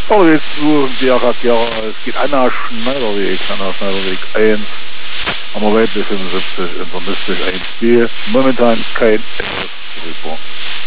Aber jetzt zu Biarra, es geht einer Schneiderweg 1, am Welt 75, intermistisch 1B, momentan kein Rückbau.